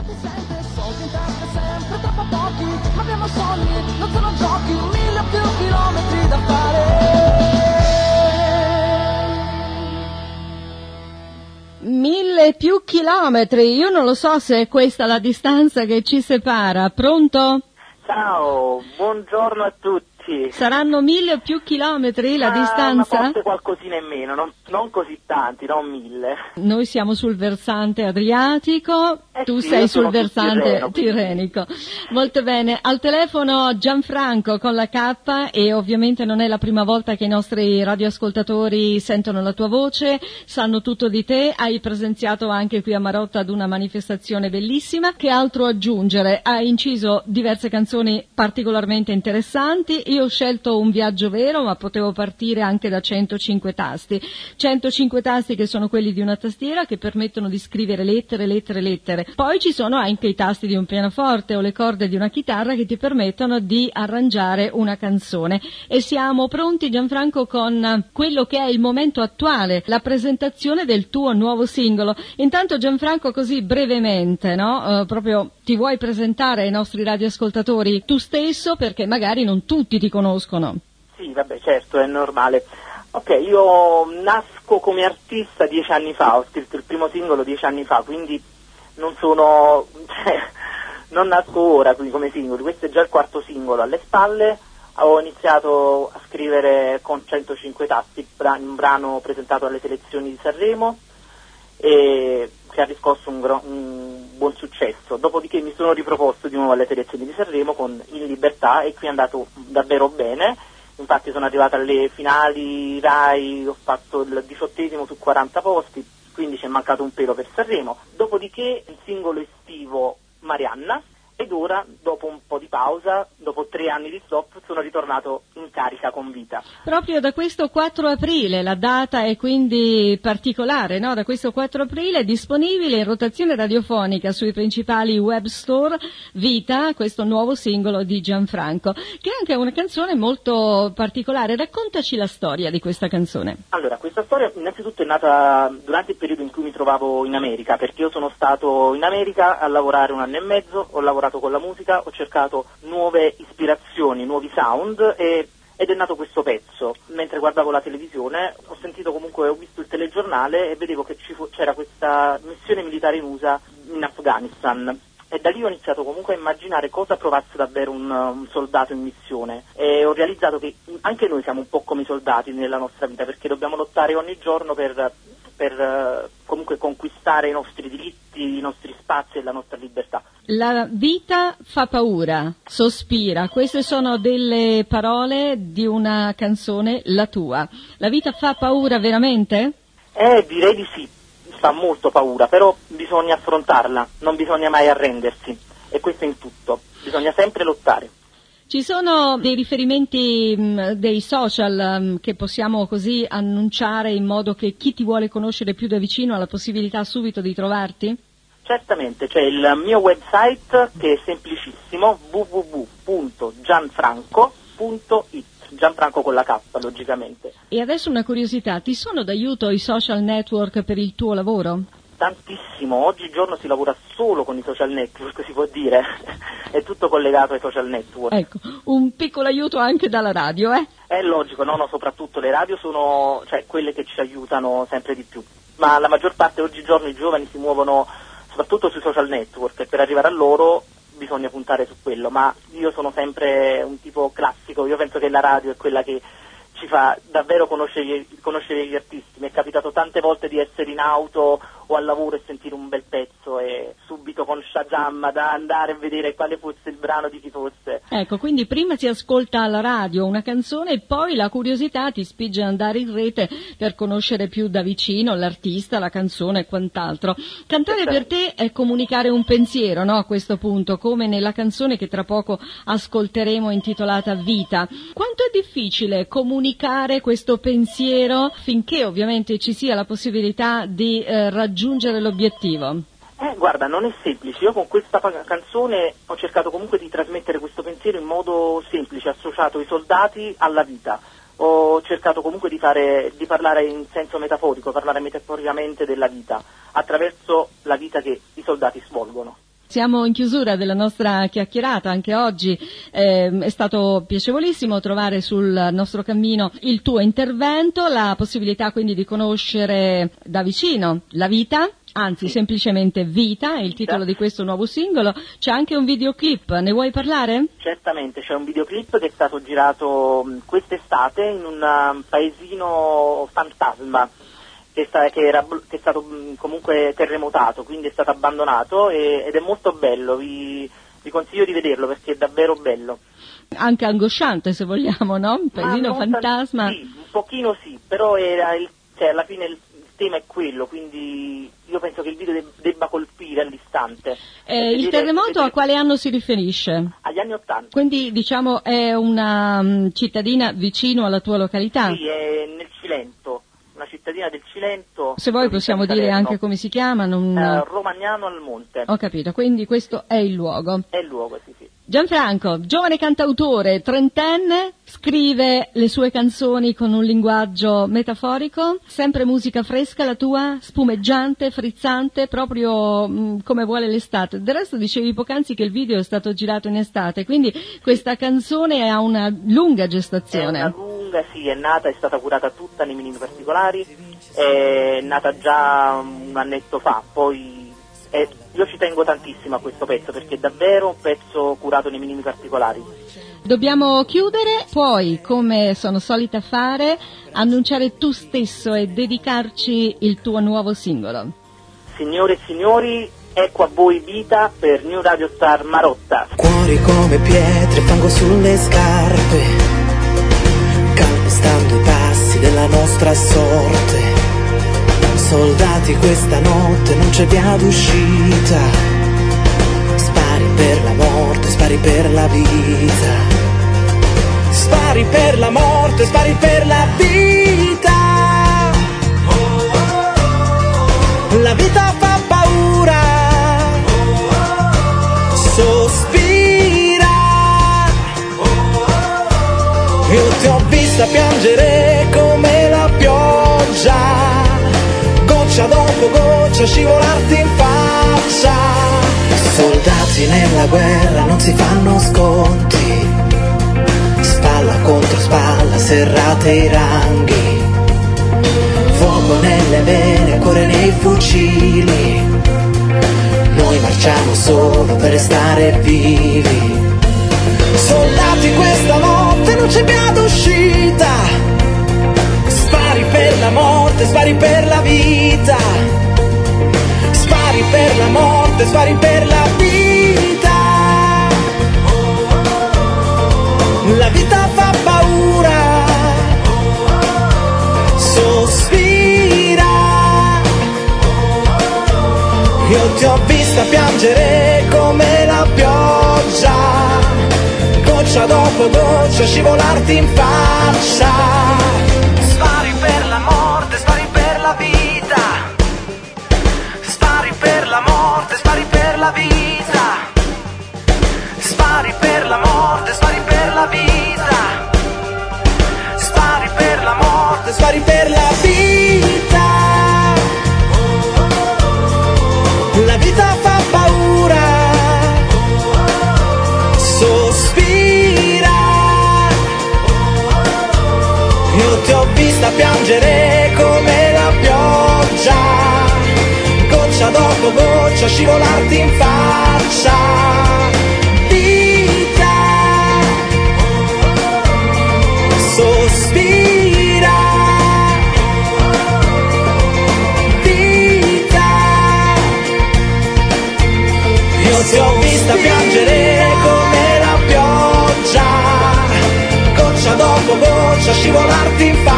Ti sente soldi in testa sempre troppo pochi, ma abbiamo sogni, non sono giochi, 1000 più chilometri da fare. 1000 più chilometri, io non lo so se è questa la distanza che ci separa. Pronto? Ciao, buongiorno a tutti. Saranno 1000 più chilometri la distanza? Ma forse qualcosina in meno, non così tanti, non 1000. Noi siamo sul versante adriatico, tu sì, sei sul versante tirrenico. Molto bene, al telefono Gianfranco con la K, e ovviamente non è la prima volta che i nostri radioascoltatori sentono la tua voce, sanno tutto di te, hai presenziato anche qui a Marotta ad una manifestazione bellissima. Che altro aggiungere? Hai inciso diverse canzoni particolarmente interessanti. Io ho scelto Un viaggio vero, ma potevo partire anche da 105 tasti. 105 tasti che sono quelli di una tastiera che permettono di scrivere lettere. Poi ci sono anche i tasti di un pianoforte o le corde di una chitarra che ti permettono di arrangiare una canzone. E siamo pronti, Gianfranco, con quello che è il momento attuale, la presentazione del tuo nuovo singolo. Intanto, Gianfranco, così brevemente, no? Proprio ti vuoi presentare ai nostri radioascoltatori tu stesso, perché magari non tutti ti conoscono. Sì, vabbè, certo, è normale. Ok, io nasco come artista 10 anni fa, ho scritto il primo singolo 10 anni fa, quindi non nasco ora quindi come singolo, questo è già il quarto singolo alle spalle. Ho iniziato a scrivere con 105 tasti, un brano presentato alle selezioni di Sanremo, e che ha riscosso un buon successo. Dopodiché mi sono riproposto di nuovo alle selezioni di Sanremo con In Libertà, e qui è andato davvero bene. Infatti sono arrivata alle finali Rai, ho fatto il 18° su 40 posti, quindi ci è mancato un pelo per Sanremo. Dopodiché il singolo estivo Marianna, ed ora, dopo un po' di pausa, dopo 3 anni di stop, sono ritornato in carica con Vita. Proprio da questo 4 aprile, la data è quindi particolare, no? Da questo 4 aprile è disponibile in rotazione radiofonica sui principali web store Vita, questo nuovo singolo di Gianfranco, che è anche una canzone molto particolare. Raccontaci la storia di questa canzone. Allora, questa storia innanzitutto è nata durante il periodo in cui mi trovavo in America, perché io sono stato in America a lavorare 1 anno e mezzo, ho lavorato con la musica, ho cercato nuove ispirazioni, nuovi sound, ed è nato questo pezzo. Mentre guardavo la televisione ho visto il telegiornale e vedevo che c'era questa missione militare in USA in Afghanistan, e da lì ho iniziato comunque a immaginare cosa provasse davvero un soldato in missione, e ho realizzato che anche noi siamo un po' come i soldati nella nostra vita, perché dobbiamo lottare ogni giorno per comunque conquistare i nostri diritti, i nostri spazi e la nostra libertà. La vita fa paura, sospira, queste sono delle parole di una canzone, la tua. La vita fa paura veramente? Direi di sì, fa molto paura, però bisogna affrontarla, non bisogna mai arrendersi, e questo in tutto, bisogna sempre lottare. Ci sono dei riferimenti dei social che possiamo così annunciare, in modo che chi ti vuole conoscere più da vicino ha la possibilità subito di trovarti? Certamente, c'è il mio website che è semplicissimo, www.gianfranco.it, Gianfranco con la K, logicamente. E adesso una curiosità, ti sono d'aiuto i social network per il tuo lavoro? Tantissimo, oggigiorno si lavora solo con i social network, si può dire, è tutto collegato ai social network. Ecco, un piccolo aiuto anche dalla radio, eh? È logico, no, soprattutto le radio sono quelle che ci aiutano sempre di più, ma la maggior parte oggigiorno i giovani si muovono soprattutto sui social network, e per arrivare a loro bisogna puntare su quello, ma io sono sempre un tipo classico, io penso che la radio è quella che ci fa davvero conoscere gli artisti. Mi è capitato tante volte di essere in auto o al lavoro e sentire un bel pezzo e subito con Shazam da andare a vedere quale fosse il brano di chi fosse. Ecco, quindi prima si ascolta alla radio una canzone e poi la curiosità ti spinge ad andare in rete per conoscere più da vicino l'artista, la canzone e quant'altro. Cantare per te è comunicare un pensiero, no? A questo punto, come nella canzone che tra poco ascolteremo intitolata Vita. Quanto è difficile comunicare questo pensiero finché ovviamente ci sia la possibilità di raggiungere l'obiettivo? Guarda, non è semplice. Io con questa canzone ho cercato comunque di trasmettere questo pensiero in modo semplice, associato i soldati alla vita. Ho cercato comunque di parlare in senso metaforico, parlare metaforicamente della vita, attraverso la vita che i soldati svolgono. Siamo in chiusura della nostra chiacchierata anche oggi, è stato piacevolissimo trovare sul nostro cammino il tuo intervento, la possibilità quindi di conoscere da vicino la vita, anzi semplicemente Vita, è il titolo di questo nuovo singolo. C'è anche un videoclip, ne vuoi parlare? Certamente, c'è un videoclip che è stato girato quest'estate in un paesino fantasma che è stato comunque terremotato, quindi è stato abbandonato ed è molto bello, vi consiglio di vederlo perché è davvero bello. Anche angosciante se vogliamo, no? Un paesino fantasma. Sì, un pochino sì, però alla fine il tema è quello, quindi io penso che il video debba colpire all'istante. Il terremoto a quale anno si riferisce? Agli anni '80. Quindi diciamo è una cittadina vicino alla tua località? Sì, è nel Cilento, una cittadina del Cilento. Se vuoi possiamo dire anche come si chiama? Romagnano al Monte. Ho capito, quindi questo è il luogo. È il luogo, sì. Gianfranco, giovane cantautore, trentenne, scrive le sue canzoni con un linguaggio metaforico, sempre musica fresca la tua, spumeggiante, frizzante, proprio come vuole l'estate. Del resto dicevi poc'anzi che il video è stato girato in estate, quindi questa canzone ha una lunga gestazione. È una lunga, sì, è stata curata tutta nei minimi particolari, è nata già un annetto fa, poi io ci tengo tantissimo a questo pezzo perché è davvero un pezzo curato nei minimi particolari. Dobbiamo chiudere, poi come sono solita fare, annunciare tu stesso e dedicarci il tuo nuovo singolo. Signore e signori, ecco a voi Vita per New Radio Star Marotta. Cuori come pietre, fango sulle scarpe, calpestando i passi della nostra sorte. Soldati questa notte non c'è via d'uscita, spari per la morte, spari per la vita, spari per la morte, spari per la vita. La vita fa paura, sospira. Io ti ho vista piangere come la pioggia, goccia dopo goccia scivolarti in faccia. Soldati nella guerra non si fanno sconti, spalla contro spalla serrate i ranghi, fuoco nelle vene, cuore nei fucili. Noi marciamo solo per restare vivi. Soldati questa notte non c'è via d'uscita, spari per la morte, spari per la vita, spari per la morte, spari per la vita. La vita fa paura, sospira. Io ti ho vista piangere come la pioggia, goccia dopo goccia scivolarti in faccia. Spari per la morte, spari per la vita, spari per la morte, spari per la vita, spari per la morte, spari per la vita, spari per la morte, spari per la vita. La vita fa paura, sospira. Io ti ho vista piangere come la pioggia, goccia dopo goccia scivolarti in faccia. Vita, sospira. Vita, io ti ho vista piangere come la pioggia, goccia dopo goccia scivolarti in faccia.